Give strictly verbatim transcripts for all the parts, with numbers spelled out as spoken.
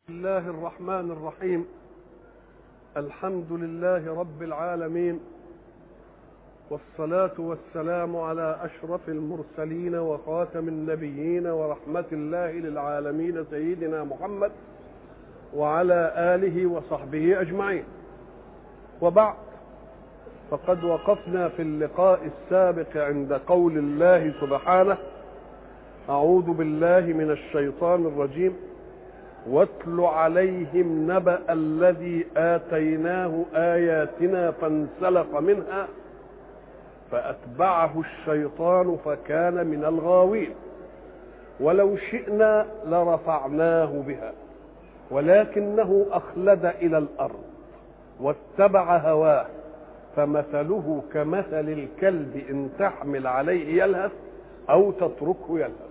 بسم الله الرحمن الرحيم. الحمد لله رب العالمين، والصلاة والسلام على أشرف المرسلين وخاتم النبيين ورحمة الله للعالمين سيدنا محمد وعلى آله وصحبه أجمعين. وبعد، فقد وقفنا في اللقاء السابق عند قول الله سبحانه: أعوذ بالله من الشيطان الرجيم، واتل عليهم نبأ الذي آتيناه آياتنا فانسلخ منها فأتبعه الشيطان فكان من الغاوين، ولو شئنا لرفعناه بها ولكنه أخلد إلى الأرض واتبع هواه فمثله كمثل الكلب إن تحمل عليه يلهث أو تتركه يلهث.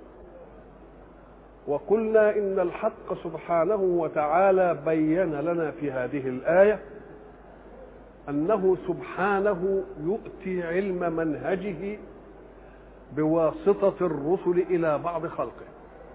وقلنا إن الحق سبحانه وتعالى بين لنا في هذه الآية أنه سبحانه يؤتي علم منهجه بواسطة الرسل إلى بعض خلقه،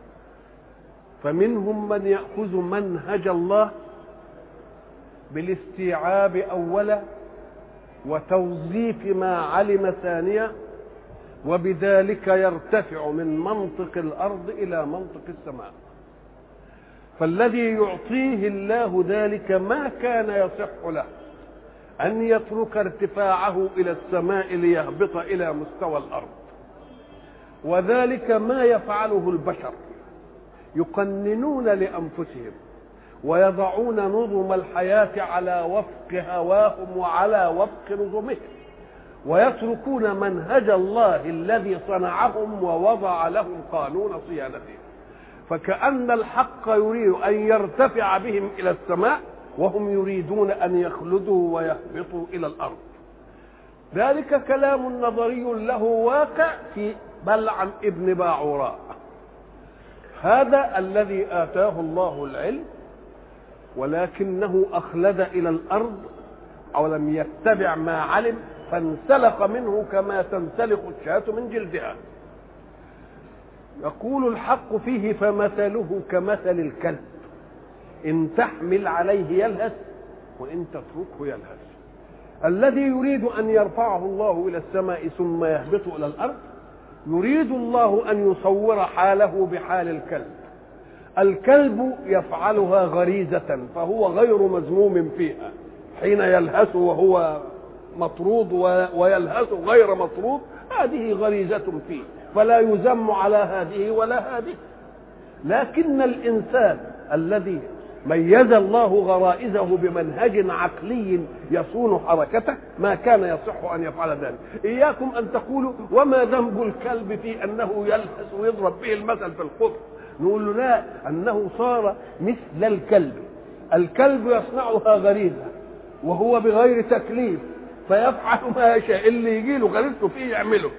فمنهم من يأخذ منهج الله بالاستيعاب أولا وتوظيف ما علم ثانيا، وبذلك يرتفع من منطق الأرض إلى منطق السماء. فالذي يعطيه الله ذلك ما كان يصح له أن يترك ارتفاعه إلى السماء ليهبط إلى مستوى الأرض، وذلك ما يفعله البشر، يقننون لأنفسهم ويضعون نظم الحياة على وفق هواهم وعلى وفق نظمهم، ويتركون منهج الله الذي صنعهم ووضع لهم قانون صيانته. فكأن الحق يريد أن يرتفع بهم إلى السماء وهم يريدون أن يخلدوا ويهبطوا إلى الأرض. ذلك كلام نظري له واقع في بلعم ابن باعوراء، هذا الذي آتاه الله العلم ولكنه أخلد إلى الأرض أو لم يتبع ما علم فانسلخ منه كما تنسلخ الشاة من جلدها. يقول الحق فيه: فمثله كمثل الكلب إن تحمل عليه يلهث وإن تتركه يلهث. الذي يريد أن يرفعه الله إلى السماء ثم يهبط إلى الأرض يريد الله أن يصور حاله بحال الكلب. الكلب يفعلها غريزة فهو غير مذموم فيها، حين يلهث وهو مطرود ويلهث غير مطرود، هذه غريزة فيه فلا يذم على هذه ولا هذه. لكن الإنسان الذي ميز الله غرائزه بمنهج عقلي يصون حركته ما كان يصح أن يفعل ذلك. إياكم أن تقولوا: وما ذنب الكلب في أنه يلهث ويضرب به المثل في القطر؟ نقول له: لا، أنه صار مثل الكلب. الكلب يصنعها غريزة وهو بغير تكليف فيفعل ما يشاء، اللي يجي له غريزته فيه يعمله.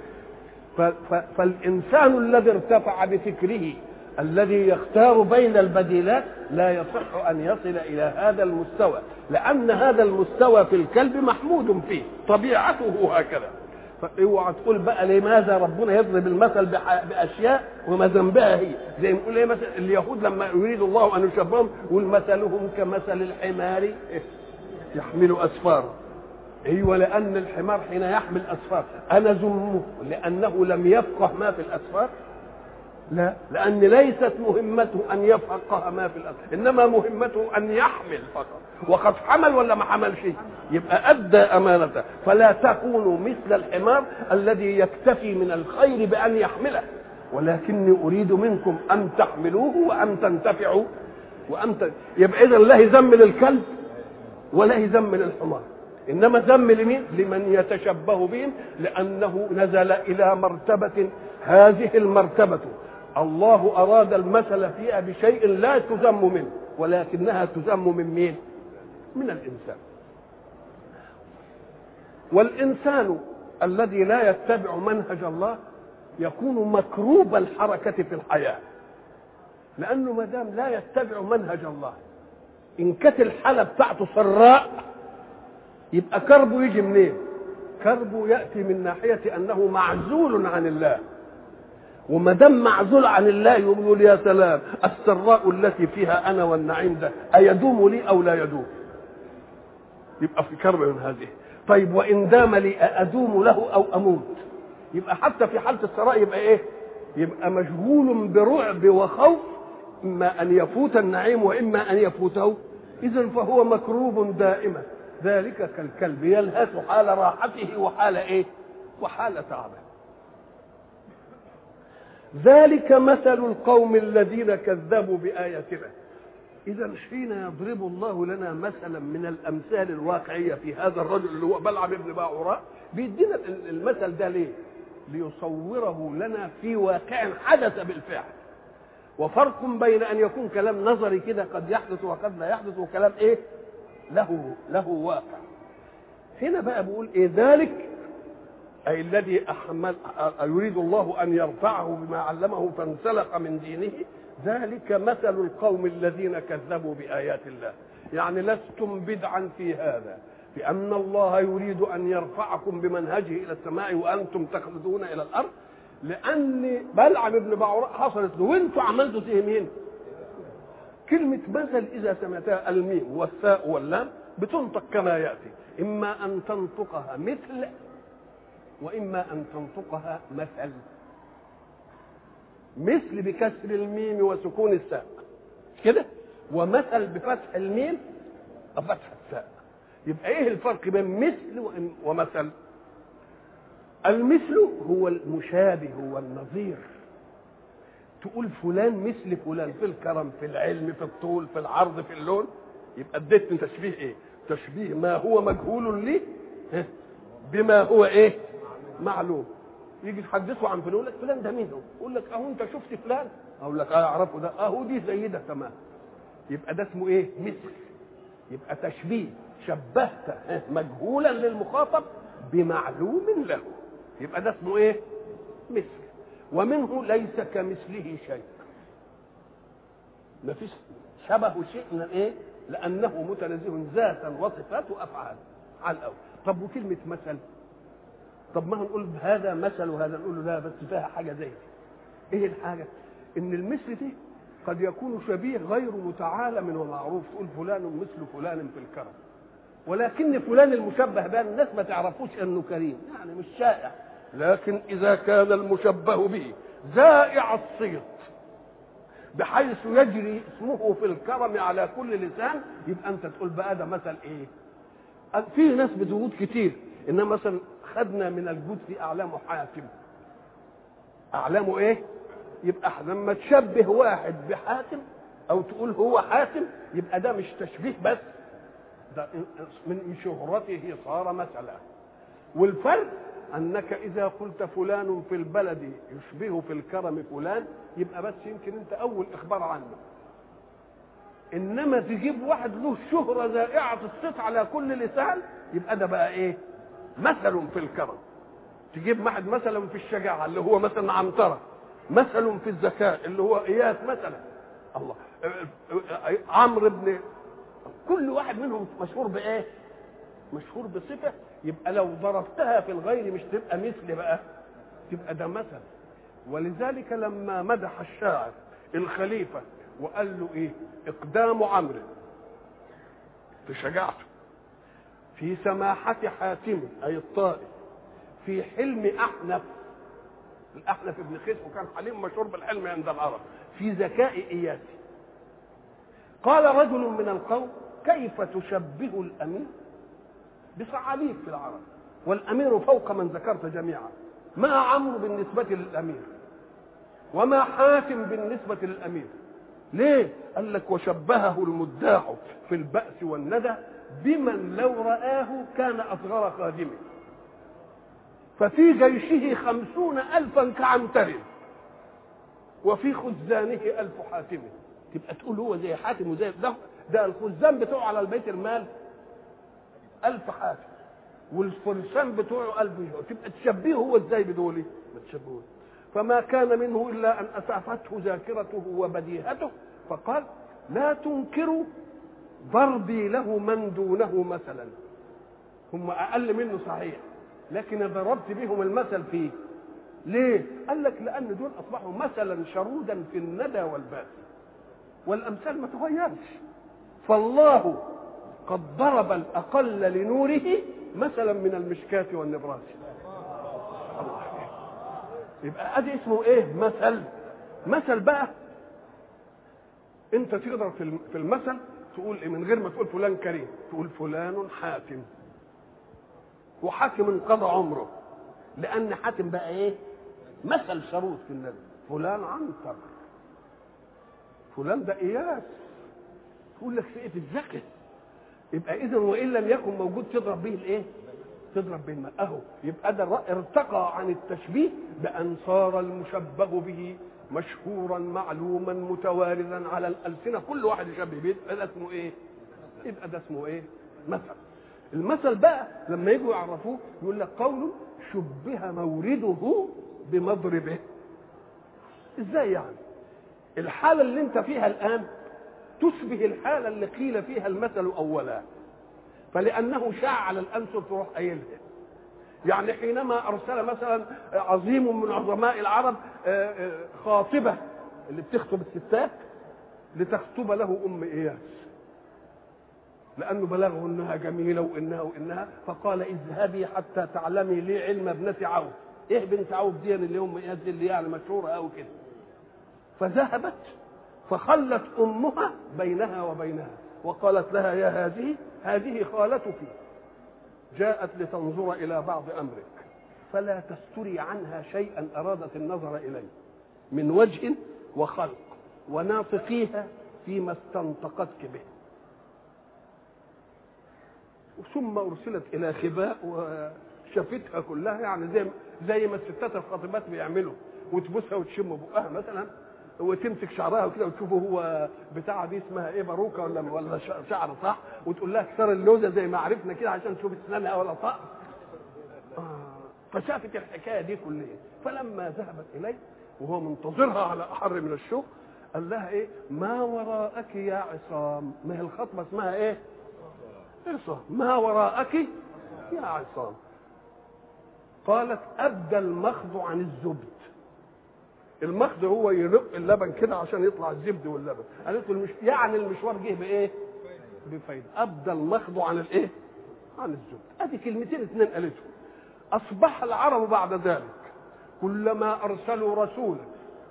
فالإنسان الذي ارتفع بفكره الذي يختار بين البديلات لا يصح أن يصل إلى هذا المستوى، لأن هذا المستوى في الكلب محمود فيه، طبيعته هكذا. فاوعى تقول بقى لماذا ربنا يضرب المثل بأشياء وما ذنبها هي، زي ما يقول ايه مثلا اليهود لما يريد الله أن يشبههم يقول: مثلهم كمثل الحمار يحمل أسفارا. ايوه، لان الحمار حين يحمل اسفار انا ذمه لانه لم يفقه ما في الاسفار؟ لا، لان ليست مهمته ان يفقه ما في الاسفار، انما مهمته ان يحمل فقط. وقد حمل ولا ما حملش؟ يبقى ادى امانته. فلا تكونوا مثل الحمار الذي يكتفي من الخير بان يحمله، ولكني اريد منكم ان تحملوه وان تنتفعوا وان ت... يبقى اذا لا ذم للكلب ولا ذم للحمار، إنما ذم لمين؟ لمن يتشبه بهم، لأنه نزل إلى مرتبة، هذه المرتبة الله أراد المثل فيها بشيء لا تذم منه، ولكنها تذم من مين؟ من الإنسان. والإنسان الذي لا يتبع منهج الله يكون مكروب الحركة في الحياة، لأنه ما دام لا يتبع منهج الله، إن كانت الحالة بتاعته سراء يبقى كربه يجي منين؟ كربه يأتي من ناحية أنه معزول عن الله، وما دام معزول عن الله يقول يا سلام السراء التي فيها انا والنعيم ده ايدوم لي او لا يدوم؟ يبقى في كرب من هذه. طيب وان دام لي ادوم له او اموت؟ يبقى حتى في حاله السراء يبقى ايه؟ يبقى مشغول برعب وخوف، اما ان يفوت النعيم واما ان يفوته. اذا فهو مكروب دائما. ذلك كالكلب يلهث حال راحته وحال ايه؟ وحال تعبه. ذلك مثل القوم الذين كذبوا بآياتنا. إذا حين يضرب الله لنا مثلا من الأمثال الواقعية في هذا الرجل اللي هو بلعم ابن باعوراء، بيدينا المثل ده ليه؟ ليصوره لنا في واقع حدث بالفعل. وفرق بين أن يكون كلام نظري كده قد يحدث وقد لا يحدث، وكلام إيه؟ له له واقع. هنا بقى بيقول إيه؟ ذلك أي الذي أحمل يريد الله أن يرفعه بما علمه فانسلخ من دينه. ذلك مثل القوم الذين كذبوا بآيات الله. يعني لستم بدعا في هذا، بأن الله يريد أن يرفعكم بمنهجه إلى السماء وأنتم تخلدون إلى الأرض، لأن بلعم ابن باعوراء حصلت له وأنتم عملتوا تهمين. كلمة مثل إذا سمعتها الميم والثاء واللام بتنطق كما يأتي، إما أن تنطقها مثل وإما أن تنطقها مثل. مثل بكسر الميم وسكون الثاء كده، ومثل بفتح الميم وفتح الثاء. يبقى ايه الفرق بين مثل ومثل؟ المثل هو المشابه والنظير. تقول فلان مثل فلان في الكرم، في العلم، في الطول، في العرض، في اللون. يبقى اديتني تشبيه ايه؟ تشبيه ما هو مجهول لي بما هو ايه؟ معلوم. يجي يحدثوا عن فلان يقول لك فلان ده مين هو؟ يقول لك اهو انت شفت فلان؟ اقول لك اه اعرفه ده، اهو دي زي ده تمام. يبقى ده اسمه ايه؟ مثل. يبقى تشبيه، شبهت مجهولا للمخاطب بمعلوم له، يبقى ده اسمه ايه؟ مثل. ومنه ليس كمثله شيء، ما فيش شبه شيء من ايه؟ لانه متنزه ذاتا وصفات وافعال على الاول. طب وكلمه مثل؟ طب ما هنقول هذا مثل وهذا نقول له لا بس فيها حاجه زي دي. ايه الحاجه؟ ان المثل دي قد يكون شبيه غير متعالم ومعروف، تقول فلان مثل فلان في الكرم، ولكن فلان المشبه به الناس ما تعرفوش انه كريم، يعني مش شائع. لكن اذا كان المشبه به زائع الصيت بحيث يجري اسمه في الكرم على كل لسان، يبقى انت تقول بقى ده مثل ايه؟ في ناس بتجود كتير، انما مثلا خدنا من الجود في اعلامه حاتم. اعلامه ايه؟ يبقى لما تشبه واحد بحاتم او تقول هو حاتم، يبقى ده مش تشبيه بس، ده من شهرته صار مثلا. والفرق انك اذا قلت فلان في البلد يشبه في الكرم فلان، يبقى بس يمكن انت اول اخبار عنه. انما تجيب واحد له شهرة زائعة الصيت على كل لسان، يبقى ده بقى ايه؟ مثل في الكرم. تجيب واحد مثلا في الشجاعة اللي هو مثلا عنترة، مثل في الذكاء اللي هو اياس مثلا، الله عمرو بن، كل واحد منهم مشهور بايه؟ مشهور بصفة. يبقى لو ضربتها في الغير مش تبقى مثل بقى، تبقى ده مثل. ولذلك لما مدح الشاعر الخليفة وقال له ايه؟ اقدام عمرو في شجاعته، في سماحة حاتم اي الطائي، في حلم احنف، الاحنف ابن قيس وكان حليم مشهور بالحلم عند العرب، في ذكاء اياسي. قال رجل من القوم كيف تشبه الامير بصعاليك في العرب والامير فوق من ذكرت جميعا، ما عمرو بالنسبة للامير وما حاتم بالنسبة للامير؟ ليه؟ قال لك وشبهه المداح في البأس والندى بمن لو رآه كان أصغر خادمه، ففي جيشه خمسون ألفا كعنتر وفي خزانه ألف حاتم. تبقى تقول هو زي حاتم وزي ده, ده الخزان بتوعه على البيت المال ألف حاتم والفرسان بتوعه ألف، تبقى تشبهه هو ازاي بدولي؟ ما تشبهوش. فما كان منه إلا أن أسعفته ذاكرته وبديهته، فقال لا تنكروا ضربي له من دونه مثلا، هم أقل منه صحيح، لكن ضربت بهم المثل فيه ليه؟ قال لك لان دول اصبحوا مثلا شرودا في الندى والباس، والامثال ما تغيرش. فالله قد ضرب الاقل لنوره مثلا من المشكاة والنبراس. يبقى ادي اسمه ايه؟ مثل. مثل بقى انت تقدر في المثل تقول ايه من غير ما تقول فلان كريم، تقول فلان حاتم، وحاتم انقضى عمره، لان حاتم بقى ايه؟ مثل شروط في النبي. فلان عنتر، فلان ده اياس، تقول لك فئه الذكر. يبقى اذا وان لم يكن موجود تضرب به الايه؟ تضرب به الماء. اهو يبقى ده ارتقى عن التشبيه بان صار المشبه به مشهورا معلوما متواردا على الالسنه، كل واحد يشبه به. يبقى ده اسمه ايه؟ يبقى ده اسمه ايه؟ مثل. المثل بقى لما يجوا يعرفوه يقول لك قول شبه مورده بمضربه. ازاي يعني؟ الحاله اللي انت فيها الان تشبه الحاله اللي قيل فيها المثل اولا، فلانه شاع على الامثل تروح قايلها. يعني حينما ارسل مثلا عظيم من عظماء العرب خاطبه اللي بتخطب الستات لتخطب له ام اياس، لانه بلغه انها جميله وانها وانها فقال اذهبي حتى تعلمي لي علم ابنه عوف. ايه بنت عوف دي اللي ام اياس دي اللي يعني مشهوره قوي كده؟ فذهبت فخلت امها بينها وبينها وقالت لها يا هذه هذه خالتك جاءت لتنظر الى بعض امرك فلا تستري عنها شيئا ارادت النظر اليه من وجه وخلق وناطقيها فيما استنطقتك به. ثم ارسلت الى خباء وشفتها كلها، يعني زي زي ما الستات الخاطبات بيعملوا، وتبوسها وتشم بقها مثلا وتمسك شعرها وكده وتشوفه هو بتاع دي اسمها ايه، باروكه ولا ولا شعر صح، وتقول لها اكسر اللوزه زي ما عرفنا كده عشان تشوف اسنانها ولا طق. آه. فشافت الحكايه دي كلها، فلما ذهبت اليه وهو منتظرها على احر من الشوق قال لها ايه؟ ما وراءك يا عصام. ما هي الخطبه اسمها ايه؟ عصام. ما وراءك يا عصام. قالت ابدى المخض عن الزبد. المخض هو يرق اللبن كده عشان يطلع الزبد واللبن. قالت له المش... يعني المشوار جه بايه؟ بفايده. ابدى المخض عن الايه؟ عن الزبد. ادي كلمتين اثنين قالتهم. اصبح العرب بعد ذلك كلما ارسلوا رسولا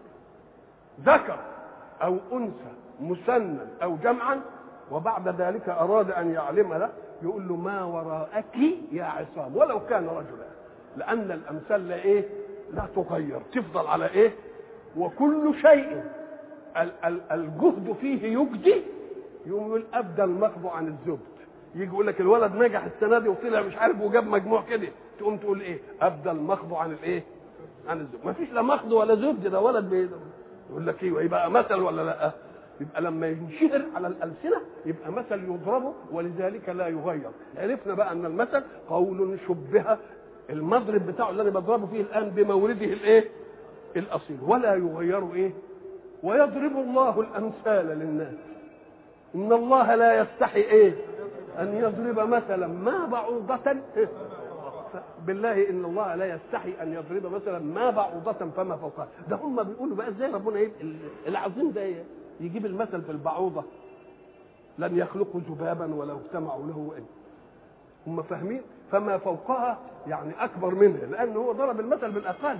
ذكر او انثى مثنى او جمعا وبعد ذلك اراد ان يعلم له يقول له ما وراءك يا عصام ولو كان رجلا، لان الامثال لا ايه؟ لا تغير، تفضل على ايه؟ وكل شيء الجهد فيه يجدي. يقوم يقول ابدى المخض عن الزبد. يجي يقول لك الولد نجح السنه دي وطلع مش عارف وجاب مجموع كده، تقوم تقول ايه؟ ابدى المخض عن الايه؟ عن الزبد. ما فيش لا مخض ولا زبد، ده ولد بي... يقول لك ايه؟ يبقى مثل ولا لا؟ يبقى لما ينشهر على الالسنه يبقى مثل يضربه ولذلك لا يغير. عرفنا بقى ان المثل قول شبه المضرب بتاعه اللي انا بضربه فيه الان بمورده الايه؟ الاصيل، ولا يغير ايه؟ ويضرب الله الامثال للناس. ان الله لا يستحي ايه؟ ان يضرب مثلا ما بعوضة إيه؟ بالله ان الله لا يستحي ان يضرب مثلا ما بعوضة فما فوقها. ده هم بيقولوا بقى ازاي ربنا يبقى العظيم ده يجيب المثل في البعوضة؟ لن يخلقوا ذبابا ولو اجتمعوا له إن. هم فاهمين فما فوقها يعني اكبر منها، لان هو ضرب المثل بالاقل.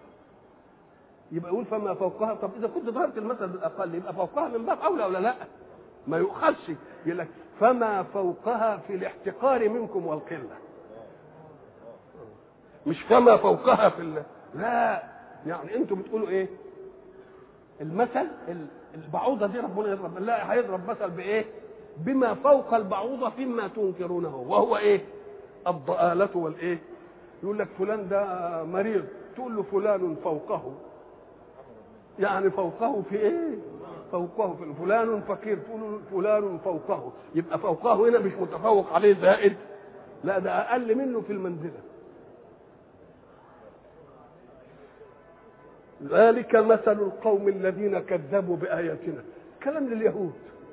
يبقى يقول فما فوقها. طب اذا كنت ضربت المثل بالاقل يبقى فوقها من باب اولى ولا لا؟ ما يؤخذش. يقول لك فما فوقها في الاحتقار منكم والقله، مش فما فوقها في ال... لا، يعني انتم بتقولوا ايه؟ المثل البعوضه دي ربنا يضرب، لا هيضرب مثل بايه؟ بما فوق البعوضه فيما تنكرونه، وهو ايه؟ الضآلة والايه؟ يقول لك فلان ده مريض، تقول له فلان فوقه، يعني فوقه في ايه؟ فوقه في فلان فقير، تقول له فلان فوقه، يبقى فوقه هنا مش متفوق عليه زائد، لا ده اقل منه في المنزله. ذلك مثل القوم الذين كذبوا بآياتنا. كلام لليهود،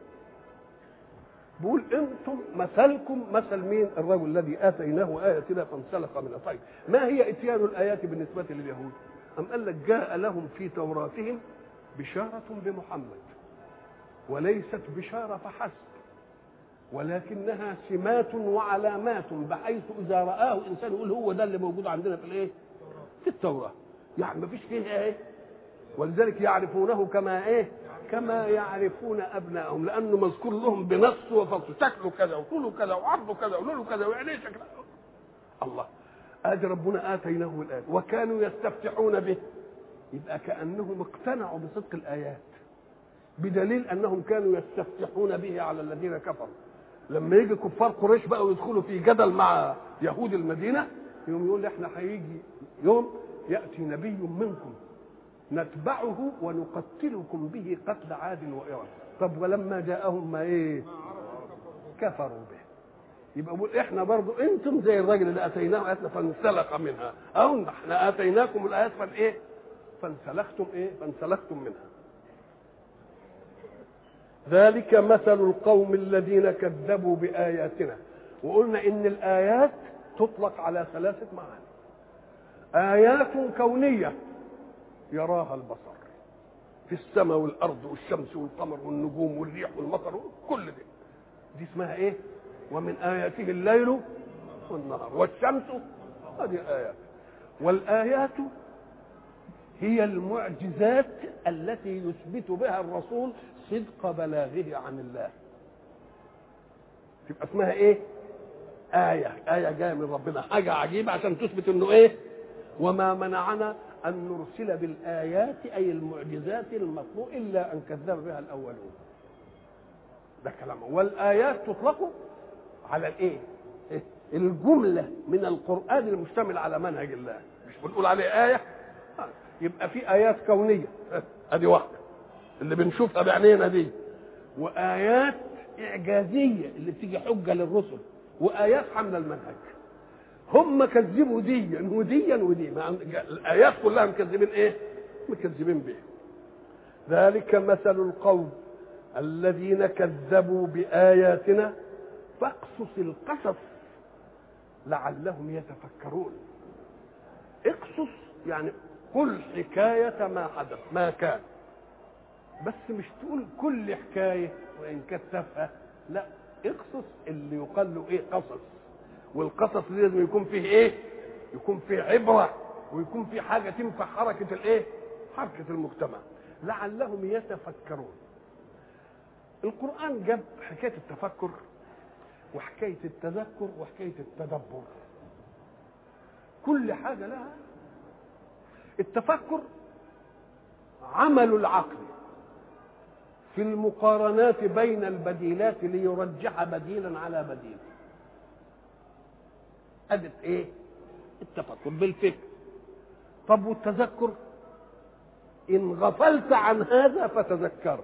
بيقول انتم مثلكم مثل مين؟ الرجل الذي اتيناه اياتنا فانسلخ منها. طيب ما هي اتيان الايات بالنسبه لليهود؟ أم قال لك جاء لهم في توراتهم بشارة بمحمد، وليست بشارة فحسب، ولكنها سمات وعلامات، بحيث إذا رآه إنسان يقول هو ده اللي موجود عندنا في الإيه؟ في التوراة. يعني ما فيش فيها إيه؟ ولذلك يعرفونه كما إيه؟ كما يعرفون أبنائهم، لأنه مذكور لهم بنص وفصل، شكله كذا وطوله كذا وعرضه كذا ولونه كذا وعينيه شكله. الله ادي ربنا اتيناهم الايات وكانوا يستفتحون به، يبقى كانهم اقتنعوا بصدق الايات، بدليل انهم كانوا يستفتحون به على الذين كفروا. لما يجي كفار قريش بقى ويدخلوا في جدل مع يهود المدينه، يوم يقول احنا هيجي يوم ياتي نبي منكم نتبعه ونقتلكم به قتل عاد وإرم. طب ولما جاءهم ما ايه؟ كفروا به. يبقى بقول احنا برضو انتم زي الراجل اللي اتيناه اياتنا فانسلخ منها، او احنا اتيناكم الايات فالايه؟ فانسلختم ايه؟ فانسلختم منها. ذلك مثل القوم الذين كذبوا باياتنا. وقلنا ان الايات تطلق على ثلاثه معاني. ايات كونيه يراها البصر في السماء والارض والشمس والقمر والنجوم والريح والمطر كل دي دي اسمها ايه؟ ومن آياته الليل والنهار والشمس، هذه آيات. والآيات هي المعجزات التي يثبت بها الرسول صدق بلاغه عن الله. تبقى اسمها ايه؟ آية. آية جاية من ربنا، حاجة عجيبة عشان تثبت انه ايه؟ وما منعنا أن نرسل بالآيات أي المعجزات المطلوب إلا أن كذب بها الأولون. ده كلامه. والآيات تطلق على الايه؟ الجمله من القران المشتمل على منهج الله، مش بنقول عليه ايه. يبقى في ايات كونيه ادي واحده اللي بنشوفها بعينينا دي، وايات اعجازيه اللي بتيجي حجه للرسل، وايات حمل المنهج. هم كذبوا ديا وديا ودي، الايات كلها مكذبين ايه؟ مكذبين بيه. ذلك مثل القوم الذين كذبوا باياتنا فاقصص القصص لعلهم يتفكرون. اقصص يعني قل حكاية ما حدث ما كان، بس مش تقول كل حكاية وإن كانت تافهة، لا، اقصص اللي يقال له ايه؟ قصص. والقصص لازم يكون فيه ايه؟ يكون فيه عبرة، ويكون فيه حاجة تنفع حركة الايه؟ حركة المجتمع، لعلهم يتفكرون. القرآن جاب حكاية التفكر وحكاية التذكر وحكاية التدبر، كل حاجة لها. التفكر عمل العقل في المقارنات بين البديلات ليرجح بديلا على بديل. أدت ايه؟ التفكر بالفكر. طب والتذكر؟ إن غفلت عن هذا فتذكر،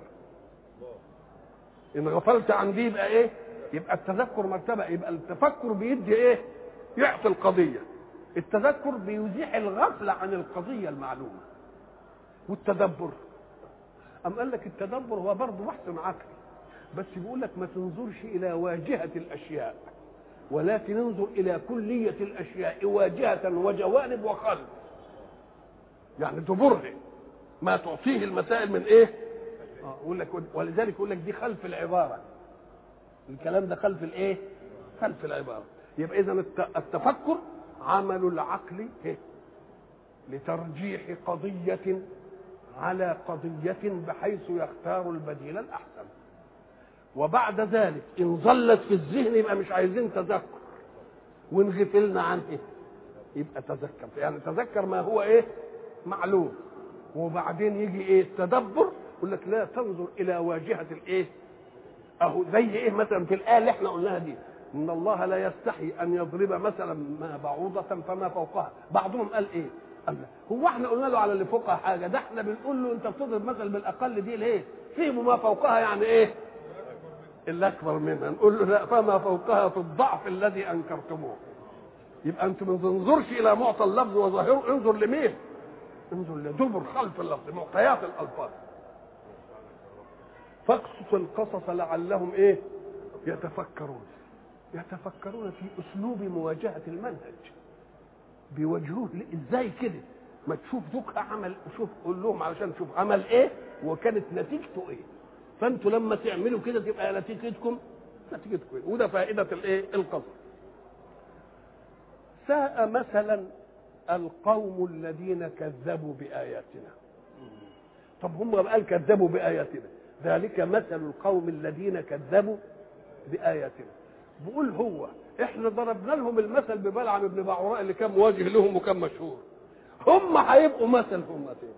إن غفلت عن دي يبقى ايه؟ يبقى التذكر مرتبه. يبقى التفكر بيدي ايه؟ يعطي القضيه. التذكر بيزيح الغفله عن القضيه المعلومه. والتدبر ام قال لك التدبر هو برضه بحث عقلي، بس بيقول لك ما تنظرش الى واجهه الاشياء، ولكن انظر الى كليه الاشياء واجهه وجوانب وخلف. يعني دبره ما تعطيه المسائل من ايه؟ اه يقول لك، ولذلك يقول لك دي خلف العباره، الكلام ده خلف الايه؟ خلف العباره. يبقى اذا التفكر عمل العقل لترجيح قضيه على قضيه بحيث يختار البديل الاحسن. وبعد ذلك ان ظلت في الذهن يبقى مش عايزين تذكر، وان غفلنا عنه إيه؟ يبقى تذكر. يعني تذكر ما هو ايه؟ معلوم. وبعدين يجي ايه؟ التدبر، يقول لك لا تنظر الى واجهه الايه؟ اهو زي ايه مثلا في الايه اللي احنا قلناها دي، ان الله لا يستحي ان يضرب مثلا ما بعوضه فما فوقها. بعضهم قال ايه؟ قال هو احنا قلنا له على اللي فوقها حاجه؟ ده احنا بنقول له انت بتضرب مثلا بالاقل دي ليه؟ في ما فوقها يعني ايه؟ اللي اكبر منها. نقول له لا، فما فوقها في الضعف الذي انكرتموه. يبقى انت ما تنظرش الى معطى اللفظ وظاهره، انظر لمين؟ انظر لدبر خلف اللفظ، معطيات الالفاظ. فاقصص القصص لعلهم ايه؟ يتفكرون. يتفكرون في اسلوب مواجهه المنهج، بيواجهوه ازاي كده؟ ما تشوف دوكها عمل، شوف قول لهم علشان تشوف عمل ايه وكانت نتيجته ايه، فانتوا لما تعملوا كده تبقى نتيجتكم نتيجتكم ايه. وده فائده الايه القصص. ساء مثلا القوم الذين كذبوا باياتنا. طب هم قال كذبوا باياتنا، ذلك مثل القوم الذين كذبوا باياتنا. بقول هو احنا ضربنا لهم المثل ببلعم بن بعوراء اللي كان مواجه لهم وكان مشهور، هم هيبقوا مثل هم ايه؟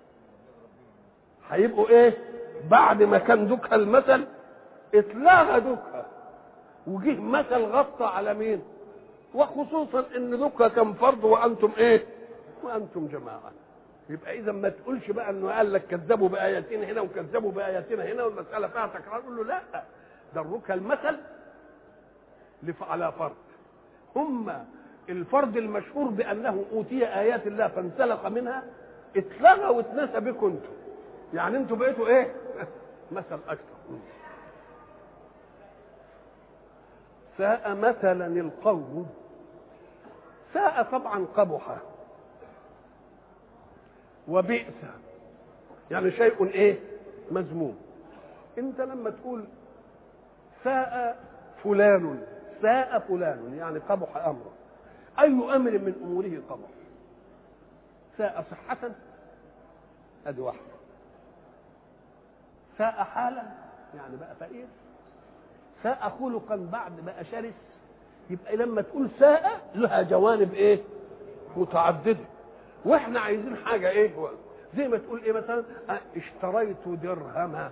هيبقوا ايه؟ بعد ما كان دوكها المثل اتلغى دوكها وجه مثل غطى على مين؟ وخصوصا ان دوكها كان فرض وانتم ايه؟ وانتم جماعه. يبقى اذا ما تقولش بقى انه قال لك كذبوا باياتنا هنا وكذبوا باياتنا هنا والمساله فيها تكرار، قول له لا، دروك المثل على فرض. هم الفرد المشهور بانه اوتي ايات الله فانسلخ منها اتلغى واتنسى بكم انتم، يعني انتم بقيتوا ايه؟ مثل اكثر. ساء مثلا القوم. ساء طبعا قبح وبئس، يعني شيء ايه؟ مذموم. انت لما تقول ساء فلان، ساء فلان يعني قبح امره. اي امر من اموره قبح؟ ساء صحة ادي واحده، ساء حالا يعني بقى فقير، ساء خلقا بعد بقى شرس. يبقى لما تقول ساء لها جوانب ايه؟ متعدده. واحنا عايزين حاجه ايه؟ زي ما تقول ايه مثلا اشتريت درهما.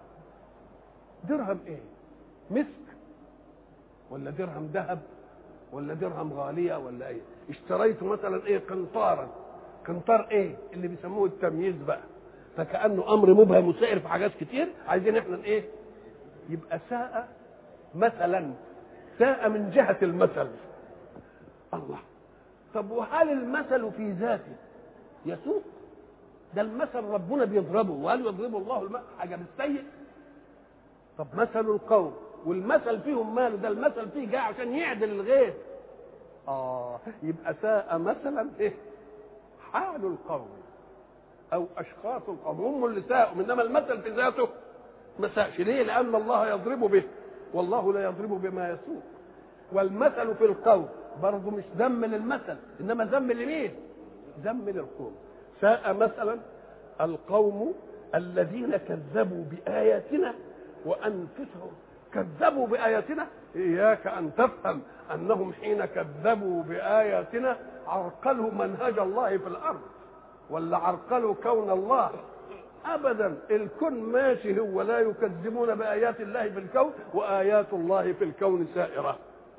درهم ايه؟ مسك ولا درهم ذهب ولا درهم غاليه ولا ايه؟ اشتريت مثلا ايه؟ قنطارا. قنطار ايه؟ اللي بيسموه التمييز بقى، فكأنه امر مبهم وسائر في حاجات كتير عايزين احنا ايه؟ يبقى ساء مثلا، ساء من جهه المثل. الله، طب وهل المثل في ذاته يسوق؟ ده المثل ربنا بيضربه، وهل يضرب الله المثل حاجه بالسيء؟ طب مثل القوم والمثل فيهم ماله؟ ده المثل فيه جاء عشان يعدل الغير. اه يبقى ساء مثلا ايه؟ حال القوم او اشخاص القوم هم اللي ساءوا، انما المثل في ذاته ما ساءش. ليه؟ لان الله يضرب به والله لا يضرب بما يسوء. والمثل في القوم برضه مش ذم للمثل انما ذم لمين؟ ذم للقوم. ساء مثلا القوم الذين كذبوا بآياتنا وأنفسهم كذبوا بآياتنا. إياك أن تفهم أنهم حين كذبوا بآياتنا عرقلوا منهج الله في الأرض ولا عرقلوا كون الله. أبدا، الكون ماشي هو، لا يكذبون بآيات الله في الكون وآيات الله في الكون سائرة،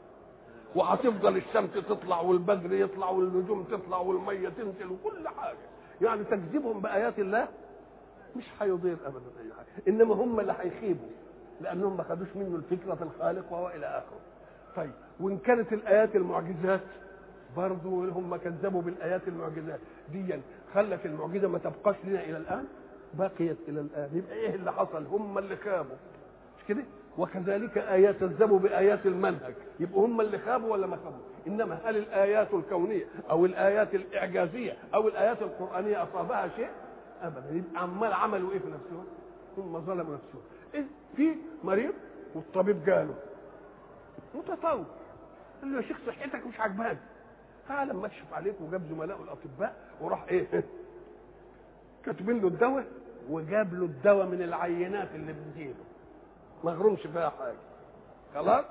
وهتفضل الشمس تطلع والبدر يطلع والنجوم تطلع والمية تنزل وكل حاجة. يعني تكذيبهم بآيات الله مش هيضير أبدا أي حاجة، إنما هم اللي هيخيبوا لأنهم ما خدوش منه الفكرة في الخالق وهو إلى آخره. طيب وإن كانت الآيات المعجزات برضه هم كذبوا بالآيات المعجزات دي، خلت المعجزة ما تبقاش لنا إلى الآن، بقيت إلى الآن. يبقى إيه اللي حصل؟ هم اللي خابوا، مش كده؟ وكذلك آيات كذبوا بآيات المنهج، يبقوا هم اللي خابوا ولا ما خابوا؟ إنما هل الآيات الكونية أو الآيات الإعجازية أو الآيات القرآنية أصابها شيء؟ أبدا. يبقى عمال عملوا إيه في نفسهم؟ هم ظلموا نفسهم. إيه؟ في مريض والطبيب جاله متطور قال له يا شيخ صحتك مش عجباني، تعال اما اكشف عليك، وجاب زملائه الاطباء وراح ايه؟ كاتبين له الدواء وجاب له الدواء من العينات اللي بتجيله ما غرمش فيها حاجه خلاص.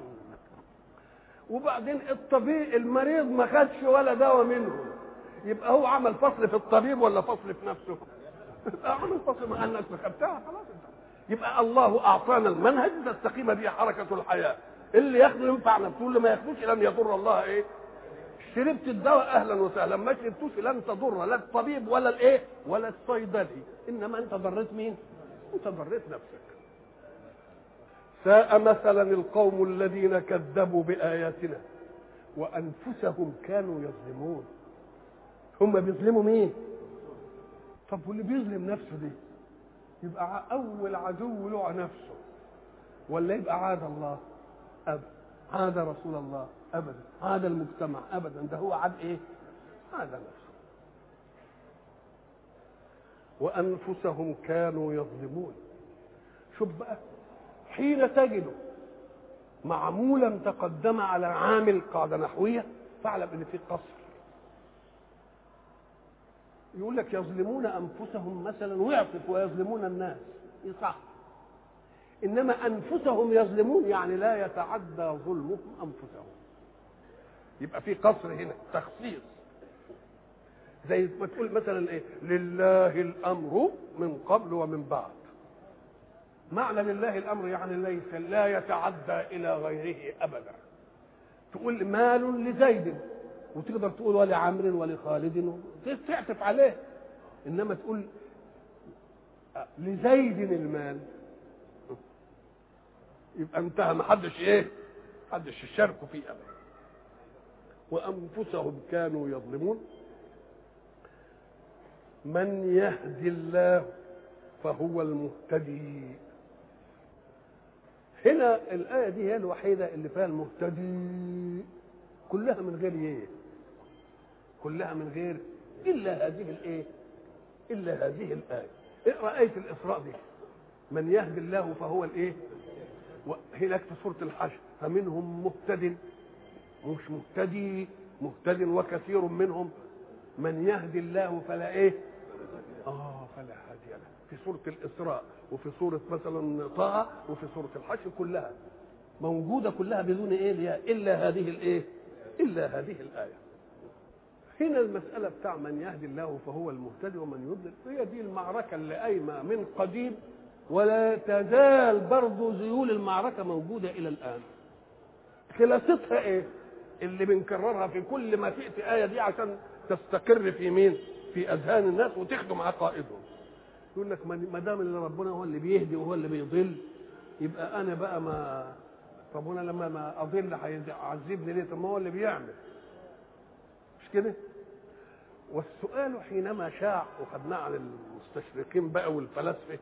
وبعدين الطبيب المريض ما خدش ولا دواء منه، يبقى هو عمل فصل في الطبيب ولا فصل في نفسه؟ عمل فصل مع انك خدتها خلاص. يبقى الله اعطانا المنهج تستقيم به حركه الحياه، اللي ياخده ينفع نفسه واللي ما ياخدوش لن يضر الله ايه؟ شربت الدواء اهلا وسهلا، ما شربتوش لن تضر لا الطبيب ولا الايه ولا الصيدلي، انما انت ضريت مين؟ انت ضريت نفسك. ساء مثلا القوم الذين كذبوا باياتنا وانفسهم كانوا يظلمون. هم بيظلموا مين؟ طب واللي بيظلم نفسه دي يبقى اول عدو له نفسه ولا يبقى عاد الله؟ ابدا. عاد رسول الله؟ ابدا. عاد المجتمع؟ ابدا. ده هو عاد ايه؟ عاد نفسه. وأنفسهم كانوا يظلمون. شوف بقى، حين تجد معمولا تقدم على عامل قاعدة نحوية فاعلم ان في قصر. يقول لك يظلمون أنفسهم مثلا ويعطف ويظلمون الناس، يصح. إنما أنفسهم يظلمون يعني لا يتعدى ظلمهم أنفسهم، يبقى في قصر هنا، تخصيص. زي ما تقول مثلا ايه، لله الامر من قبل ومن بعد. معنى لله الامر يعني ليس لا يتعدى الى غيره ابدا. تقول مال لزيد وتقدر تقول ولعمر ولخالد تعطف عليه، انما تقول لزيد المال يبقى انتهى، ما حدش ايه، حدش يشاركوا فيه ابدا. وانفسهم كانوا يظلمون. من يهدي الله فهو المهتدي. هنا الآية دي هي الوحيدة اللي فيها المهتدي، كلها من غير ايه، كلها من غير إلا هذه الايه، إلا هذه الآية. اقرأ آية الإسراء دي، من يهدي الله فهو الايه، هناك في سورة الحشر فمنهم مهتد، مش مهتدي، مهتد وكثير منهم. من يهدي الله فلا ايه، اه فلا هادي له، في سورة الإسراء وفي سورة مثلا طه وفي سورة الحشر كلها موجودة، كلها بدون ايه إلا هذه الايه، إلا هذه الآية. هنا المسألة بتاع من يهدي الله فهو المهتدي ومن يضلل، هي دي المعركة اللي قايمة من قديم ولا تزال برضه ذيول المعركة موجودة إلى الآن. خلاصتها ايه اللي بنكررها في كل ما تأتي آية دي عشان تستقر في مين، في اذهان الناس وتخدم عقائدهم. يقول لك ما دام اللي ربنا هو اللي بيهدي وهو اللي بيضل، يبقى انا بقى ما ربنا لما ما اضل هيعذبني ليه؟ طب ما هو اللي بيعمل، مش كده؟ والسؤال حينما شاع وخدناه عن المستشرقين بقى والفلاسفه،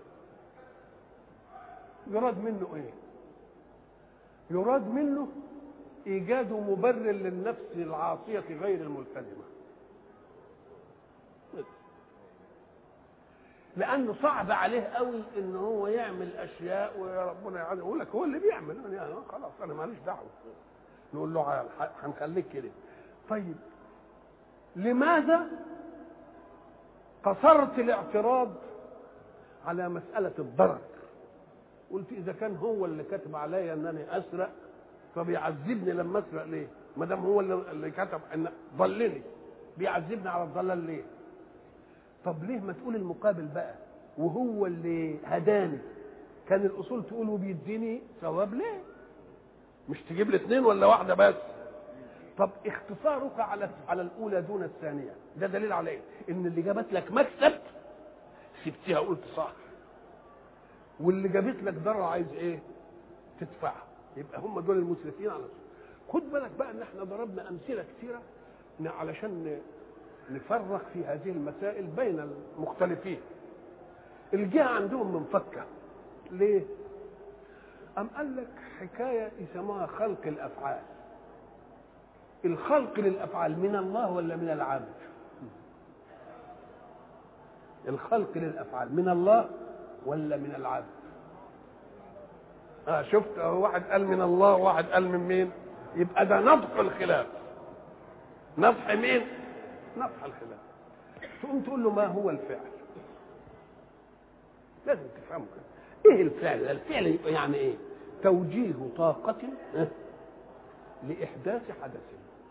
يراد منه ايه؟ يراد منه ايجاد مبرر للنفس العاصيه غير الملتزمه، لانه صعب عليه قوي ان هو يعمل اشياء وربنا يعني يقول لك هو اللي بيعمل، يعني خلاص انا ماليش دعوه. نقول له هنخليك كده. طيب لماذا قصرت الاعتراض على مساله الضرر؟ قلت اذا كان هو اللي كتب عليا انني اسرق فبيعذبني لما اسرق ليه؟ ما دام هو اللي كتب ان ضلني بيعذبني على الضلال ليه؟ طب ليه ما تقول المقابل بقى، وهو اللي هداني؟ كان الاصول تقول وبيديني ثواب ليه؟ مش تجيب لي اثنين ولا واحده بس؟ طب اختصارك على على الاولى دون الثانيه ده دليل على ايه؟ ان اللي جابت لك مكسب سبتيها قلت صح، واللي جابت لك ضرر عايز ايه؟ تدفعها. يبقى هم دول المسرفين على طول. خد بالك بقى ان احنا ضربنا امثله كثيره علشان نفرق في هذه المسائل بين المختلفين. الجهه عندهم منفكه ليه؟ أم قال لك حكايه يسموها خلق الافعال. الخلق للافعال من الله ولا من العبد؟ الخلق للافعال من الله ولا من العبد؟ اه شفت، واحد قال من الله وواحد قال من مين؟ يبقى ده نطح الخلاف. نطح مين؟ نطح الخلاف. تقوم تقول له ما هو الفعل؟ لازم تفهمه كده. ايه الفعل؟ الفعل يبقى يعني ايه؟ توجيه طاقة لإحداث حدث.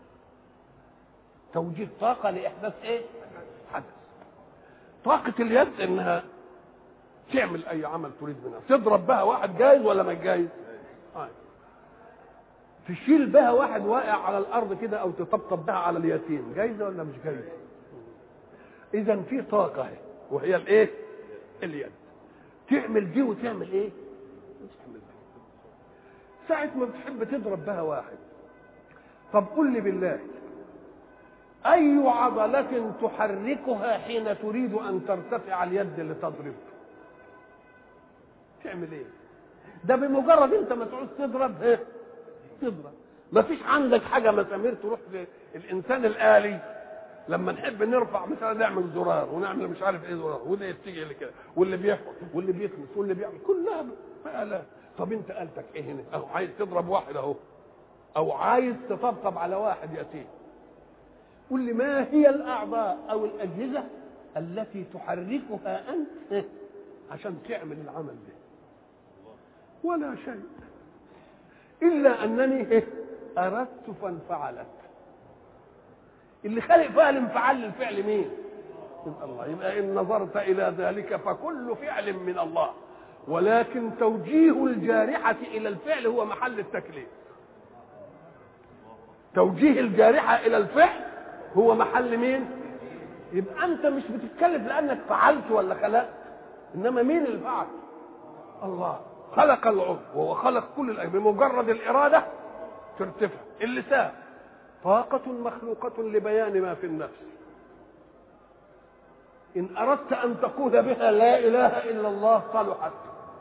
توجيه طاقة لإحداث ايه؟ حدث. طاقة اليد انها تعمل اي عمل تريد منها، تضرب بها واحد جايز ولا مش جايز؟ آه. تشيل بها واحد واقع على الارض كده او تطبطب بها على اليتيم، جايزه ولا مش جايزه؟ اذا في طاقه اهي وهي الايه؟ اليد. تعمل دي وتعمل ايه؟ تعمل دي. ساعه ما بتحب تضرب بها واحد، طب قل لي بالله اي عضله تحركها حين تريد ان ترتفع اليد لتضرب؟ تعمل ايه؟ ده بمجرد انت ما تعوز تضرب ايه؟ تضرب. ما فيش عندك حاجه مسامير تروح للانسان الالي لما نحب نرفع مثلا نعمل زرار ونعمل مش عارف ايه زرار وده يتجه لكده واللي بيحفظ واللي بيكنس واللي بيعمل كلها آلات. طب انت آلتك ايه هنا؟ اهو عايز تضرب واحد اهو او عايز تطبطب على واحد يتيم. قل لي ما هي الاعضاء او الاجهزه التي تحركها انت عشان تعمل العمل ده؟ ولا شيء الا انني اردت فانفعلت. اللي خلق فعل انفعال للفعل مين؟ الله. يبقى ان نظرت الى ذلك فكل فعل من الله، ولكن توجيه الجارحه الى الفعل هو محل التكليف. توجيه الجارحه الى الفعل هو محل مين؟ يبقى انت مش بتتكلف لانك فعلت ولا خلقت، انما مين اللي فعل؟ الله. خلق العضو وهو خلق كل الأجزاء بمجرد الاراده ترتفع. اللسان طاقه مخلوقه لبيان ما في النفس، ان اردت ان تقول بها لا اله الا الله صلحت.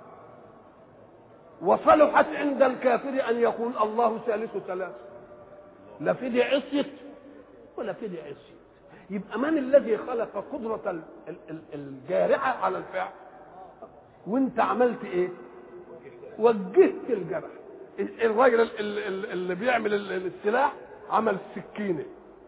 وصلحت عند الكافر ان يقول الله ثالث ثلاث، لا في دي عصيت ولا في دي عصيت. يبقى من الذي خلق قدرة الجارحة على الفعل؟ وانت عملت ايه؟ وجهت الجرح. الراجل اللي بيعمل السلاح عمل السكينة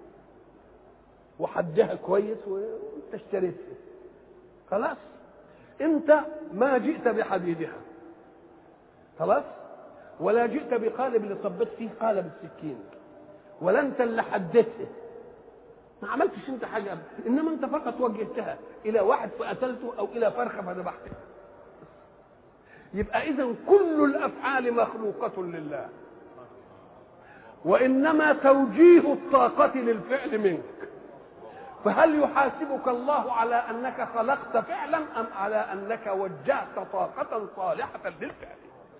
وحدها كويس وانت اشتريتها خلاص. انت ما جئت بحديدها خلاص، ولا جئت بقالب اللي صبت فيه قالب السكين، ولا انت اللي حددته، ما عملتش انت حاجه، انما انت فقط وجهتها الى واحد فقتلته او الى فرخه فذبحته. يبقى اذا كل الافعال مخلوقه لله، وانما توجيه الطاقه للفعل منك. فهل يحاسبك الله على انك خلقت فعلا ام على انك وجهت طاقه صالحه للفعل؟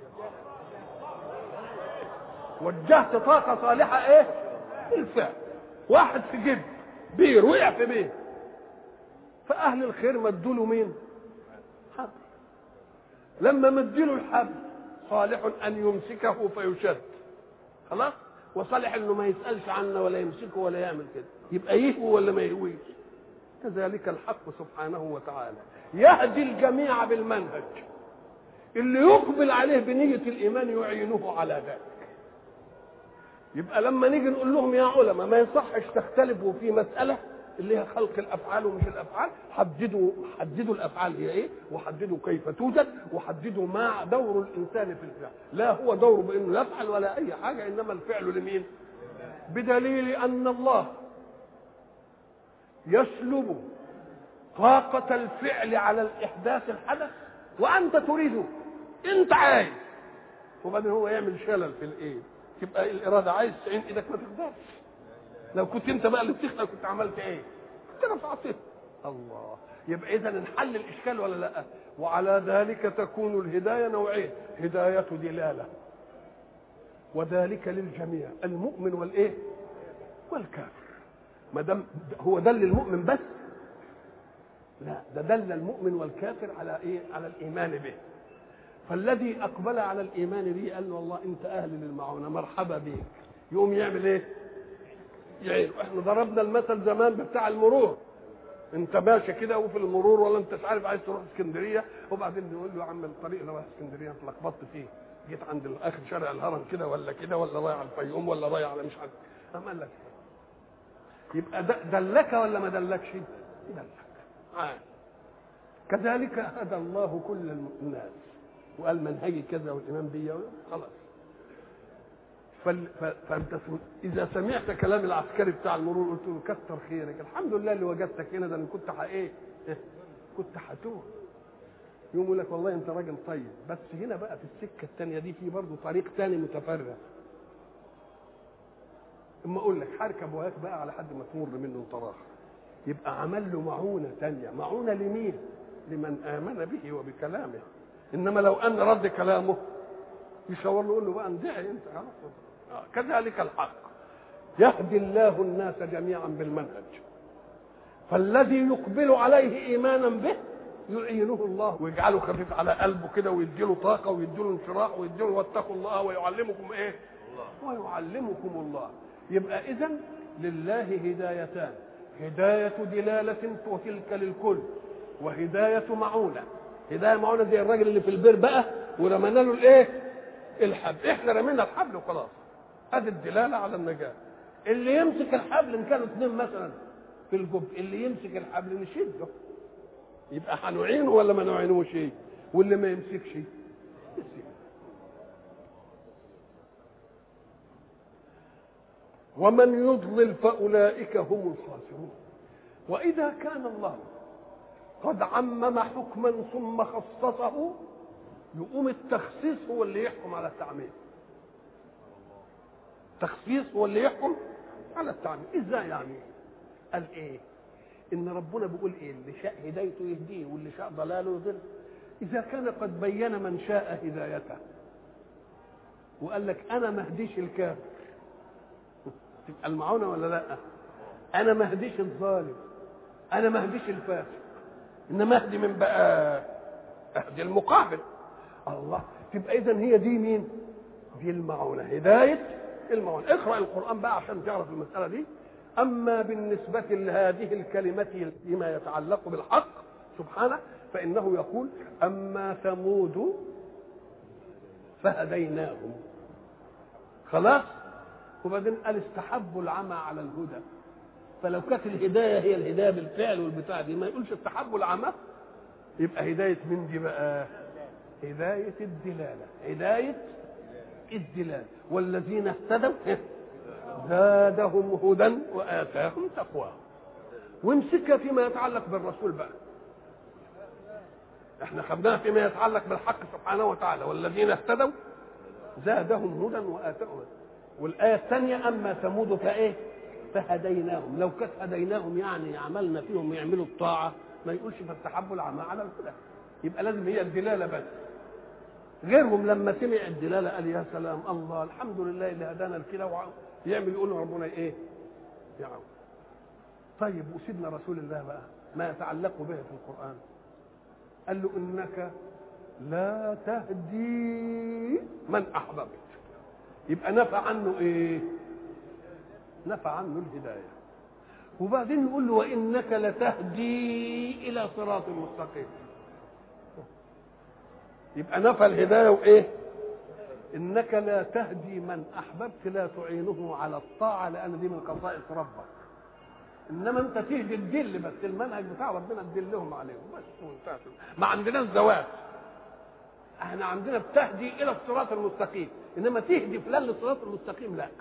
وجهت طاقه صالحه ايه؟ للفعل. واحد في جب بير وقع في بير، فاهل الخير مدوا له مين؟ حبل. لما مدوا له الحبل صالح ان يمسكه فيشد خلاص، وصالح انه ما يسالش عنه ولا يمسكه ولا يعمل كده، يبقى يهوي ولا ما يهويش؟ كذلك الحق سبحانه وتعالى يهدي الجميع بالمنهج اللي يقبل عليه بنيه الايمان يعينه على ذلك. يبقى لما نيجي نقول لهم يا علماء ما يصحش تختلفوا في مساله اللي هي خلق الافعال ومش الافعال، حددوا حددوا الافعال هي ايه، وحددوا كيف توجد، وحددوا ما دور الانسان في الفعل. لا هو دوره بانه يفعل ولا اي حاجه، انما الفعل لمين؟ بدليل ان الله يسلب طاقه الفعل على الاحداث الحدث وانت تريده، انت عايز، وبعدين هو يعمل شلل في الايه، تبقى الاراده عايز تعين ايدك ما تقدرش. لو كنت انت بقى اللي بتخلق كنت عملت ايه؟ كنت رفعته. الله. يبقى اذا انحل الاشكال ولا لا؟ وعلى ذلك تكون الهدايه نوعين، هدايه دلاله وذلك للجميع، المؤمن والايه؟ والكافر. ما دام هو دل المؤمن بس؟ لا، ده دل المؤمن والكافر على ايه؟ على الايمان به. فالذي اقبل على الايمان به قال له والله انت اهل للمعونه، مرحبا بك. يقوم يعمل ايه؟ يعني احنا ضربنا المثل زمان بتاع المرور، انت ماشي كده وفي المرور ولا انت مش عارف عايز تروح اسكندريه، وبعدين نقول له يا عم الطريق اللي رايح اسكندريه انت لخبطت فيه، جيت عند اخر شارع الهرم كده ولا كده ولا رايح على الفيوم ولا رايح على مش عارف، قام قال لك يبقى دلك ولا ما دلكش؟ دلك. آه. كذلك هدى الله كل الناس وقال منهجي كذا والايمان بيا خلاص. فانت اذا سمعت كلام العسكري بتاع المرور قلت له كتر خيرك، الحمد لله اللي وجدتك هنا، ده انا كنت ايه؟ كنت هتوه. يقوم يقول لك والله انت راجل طيب، بس هنا بقى في السكه الثانيه دي في برضه طريق ثاني متفرع. اما اقول لك هركب وهاك بقى على حد ما تمر منه انطراح، يبقى عمل له معونه ثانيه. معونه لمين؟ لمن امن به وبكلامه. انما لو ان رد كلامه يشاور له يقول له بقى اندعي انت خلاص. آه. كذلك الحق يهدي الله الناس جميعا بالمنهج، فالذي يقبل عليه ايمانا به يعينه الله ويجعله خفيف على قلبه كده ويديله طاقه ويديله انشراح ويديله واتقوا الله ويعلمكم ايه؟ ويعلمكم الله. يبقى اذا لله هدايتان، هداية دلالة وتلك للكل، وهداية معونة. هداية معونة زي الراجل اللي في البير بقى ورمينا له الايه؟ الحبل. احنا رمينا الحبل وخلاص، ادي الدلالة على النجاة. اللي يمسك الحبل ان كانوا اثنين مثلا في الجب، اللي يمسك الحبل نشده، يبقى هنعينه ولا ما نعينوش؟ واللي ما يمسكش يسيب. ومن يضلل فأولئك هم الخاسرون. وإذا كان الله قد عمم حكما ثم خصصه، يقوم التخصيص هو اللي يحكم على التعميم. التخصيص هو اللي يحكم على التعميم. ازاي يعني؟ قال ايه؟ ان ربنا بيقول ايه؟ اللي شاء هدايته يهديه واللي شاء ضلاله يضل. اذا كان قد بين من شاء هدايته وقال لك انا ما اهديش الكافر، تبقى المعونه ولا لا؟ انا ما اهديش الظالم، انا ما اهديش الفاسق، انما اهدي من بقى؟ اهدي المقابل. الله، تبقى اذا هي دي مين؟ دي المعونه، هدايه المعونه. اقرا القران بقى عشان تعرف المساله دي. اما بالنسبه لهذه الكلمه فيما يتعلق بالحق سبحانه، فانه يقول اما ثمود فهديناهم. خلاص. وبعدين قال استحبوا العمى على الهدى. فلو كانت الهدايه هي الهدايه بالفعل والبتاع دي، ما يقولش استحبوا العمى. يبقى هدايه من دي بقى؟ هدايه الدلاله، هدايه الدلاله. والذين اهتدوا زادهم هدى واتاهم تقواهم. وامسكها فيما يتعلق بالرسول بقى. احنا خدناها فيما يتعلق بالحق سبحانه وتعالى، والذين اهتدوا زادهم هدى واتاهم. والايه الثانيه اما ثمود فايه؟ فهديناهم. لو كانت هديناهم يعني عملنا فيهم يعملوا الطاعه، ما يقولش فاستحبوا العمى على الهدى. يبقى لازم هي الدلاله بس. غيرهم لما سمع الدلاله قال يا سلام، الله الحمد لله اللي هدانا لكده، يعمل يقول ربنا ايه؟ يعود. طيب وسيدنا رسول الله بقى ما يتعلق به في القران، قال له انك لا تهدي من احببت. يبقى نفى عنه ايه؟ نفى عنه الهدايه. وبعدين يقول له وانك لتهدي الى صراط مستقيم. يبقى نفى الهدايه وايه؟ انك لا تهدي من احببت، لا تعينه على الطاعه لان دي من خصائص ربك. انما انت تهدي الدل بس، المنهج بتاع ربنا تدلهم عليهم بس وانتهت. ما عندناش زواج، احنا عندنا بتهدي الى الصراط المستقيم، انما تهدي فلان للصراط المستقيم لا.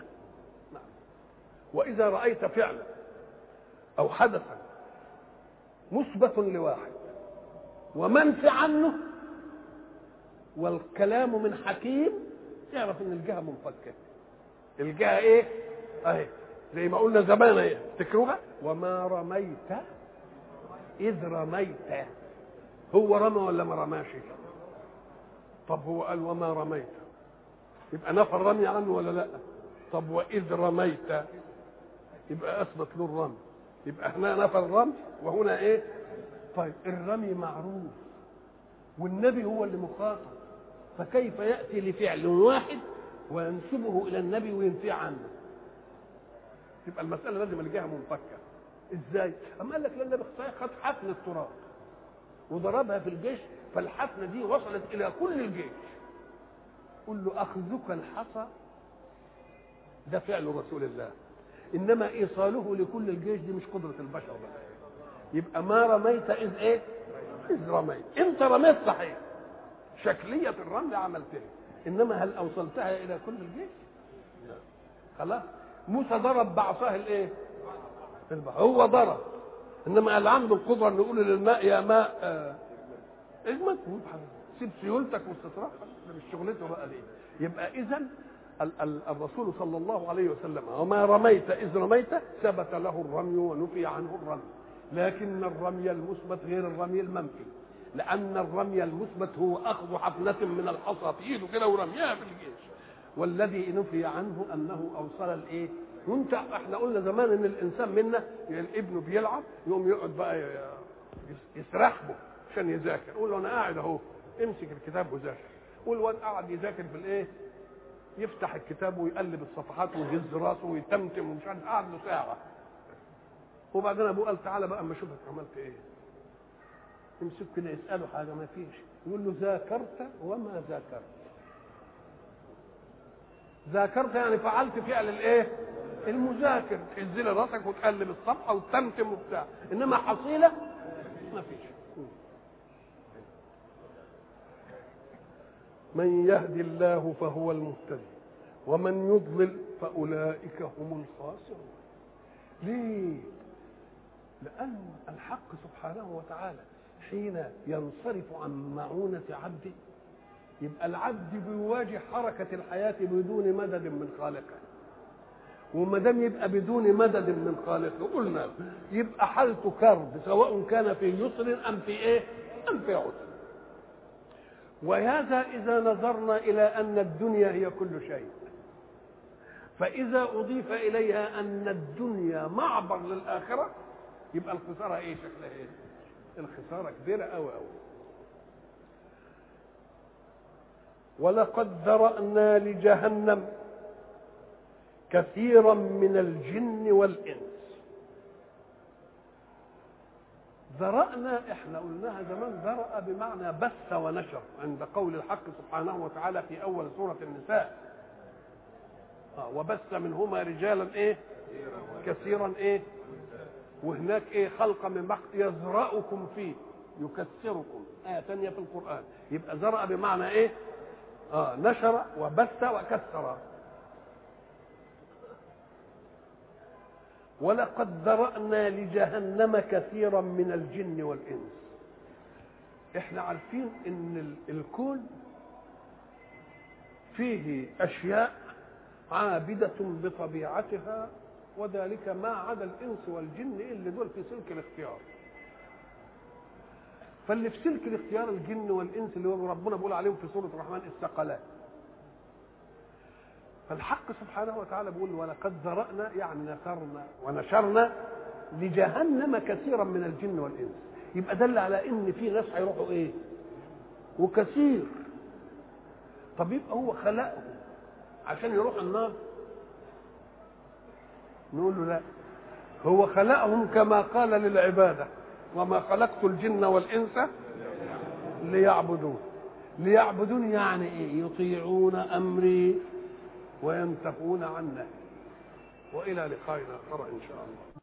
واذا رايت فعلا او حدثا مثبت لواحد ومنفي عنه والكلام من حكيم، يعرف ان الجهه منفكه. الجهه ايه؟ اهي زي ما قلنا زمان اهي، تفتكروها؟ وما رميت اذ رميت. هو رمى ولا ما رماش؟ طب هو قال وما رميت، يبقى نفى الرمي عنه ولا لا؟ طب واذ رميت يبقى اثبت له الرمي. يبقى هنا نفى الرمي وهنا ايه؟ طيب الرمي معروف والنبي هو اللي مخاطب، فكيف ياتي لفعل واحد وينسبه الى النبي وينفي عنه؟ يبقى المساله لازم الجهه منفكه. ازاي؟ اما قال لك لان النبي خد حفن التراب وضربها في الجيش، فالحفنه دي وصلت الى كل الجيش. قل له اخذك الحصى ده فعل رسول الله، انما ايصاله لكل الجيش دي مش قدره البشر بقى. يبقى ما رميت اذ ايه؟ اذ رميت. انت رميت صحيح، شكليه الرمل عملتها، انما هل اوصلتها الى كل الجيش؟ لا. خلاص. موسى ضرب بعصاه الايه؟ البحر. هو ضرب، انما قال عنده القدره ان يقول للماء يا ماء آه اجمد سيب سيولتك واستطرحها. ده مش شغلته بقى دي. يبقى اذا الرسول صلى الله عليه وسلم وما رميت اذ رميت ثبت له الرمي ونفي عنه الرمي، لكن الرمي المثبت غير الرمي المنفي، لان الرمي المثبت هو اخذ حفنه من الحصى في ايده كده ورميها في الجيش، والذي نفي عنه انه اوصل الايه؟ وانت احنا قلنا زمان ان الانسان منا الابن بيلعب يقوم يقعد بقى يسرحبه عشان يذاكر، يقول له انا قاعد اهو امسك الكتاب وذاكر. والواد قاعد يذاكر في الايه؟ يفتح الكتاب ويقلب الصفحات ويهز راسه ويتمتم ومش عارف، قاعد له ساعه. وبعدين ابوه قال تعالى بقى اما اشوفك عملت ايه. يمسك كده يساله حاجه ما فيش، يقول له ذاكرت وما ذاكرت. ذاكرت يعني فعلت فعل الايه؟ المذاكر، تنزل راسك وتقلب الصفحه وتتمتم وبتاع، انما حصيله ما فيش. من يهدي الله فهو المهتدي ومن يضلل فاولئك هم الخاسرون. ليه؟ لان الحق سبحانه وتعالى حين ينصرف عن معونه عبده يبقى العبد بيواجه حركه الحياه بدون مدد من خالقه، وما دام يبقى بدون مدد من خالقه قلنا يبقى حالته كرب، سواء كان في يسر ام في ايه؟ ام في عسر. وهذا اذا نظرنا الى ان الدنيا هي كل شيء، فاذا اضيف اليها ان الدنيا معبر للاخره يبقى الخساره ايه شكلها ايه؟ الخساره كبيره قوي قوي. ولقد ذرأنا لجهنم كثيرا من الجن والإنس. ذرأنا احنا قلناها زمان، ذرأ بمعنى بث ونشر عند قول الحق سبحانه وتعالى في أول سورة النساء آه وبث منهما رجالا ايه كثيرا ايه، وهناك ايه خلق من بحث يذرأكم فيه يكسركم، آية ثانية في القرآن. يبقى ذرأ بمعنى ايه؟ آه نشر وبث وكسر. ولقد ذرأنا لجهنم كثيرا من الجن والإنس. احنا عارفين ان الكون فيه اشياء عابدة بطبيعتها، وذلك ما عدا الانس والجن اللي دول في سلك الاختيار. فاللي في سلك الاختيار الجن والانس اللي هو ربنا بيقول عليهم في سورة الرحمن الثقلات. فالحق سبحانه وتعالى بيقول ولقد ذرأنا يعني نثرنا ونشرنا لجهنم كثيرا من الجن والانس. يبقى دل على ان في ناس هيروحوا ايه؟ وكثير. طب يبقى هو خلقهم عشان يروحوا النار؟ نقول له لا، هو خلقهم كما قال للعباده وما خلقت الجن والانس ليعبدون. ليعبدون يعني ايه؟ يطيعون امري وينتهون عن نهي. والى لقائنا اخر ان شاء الله.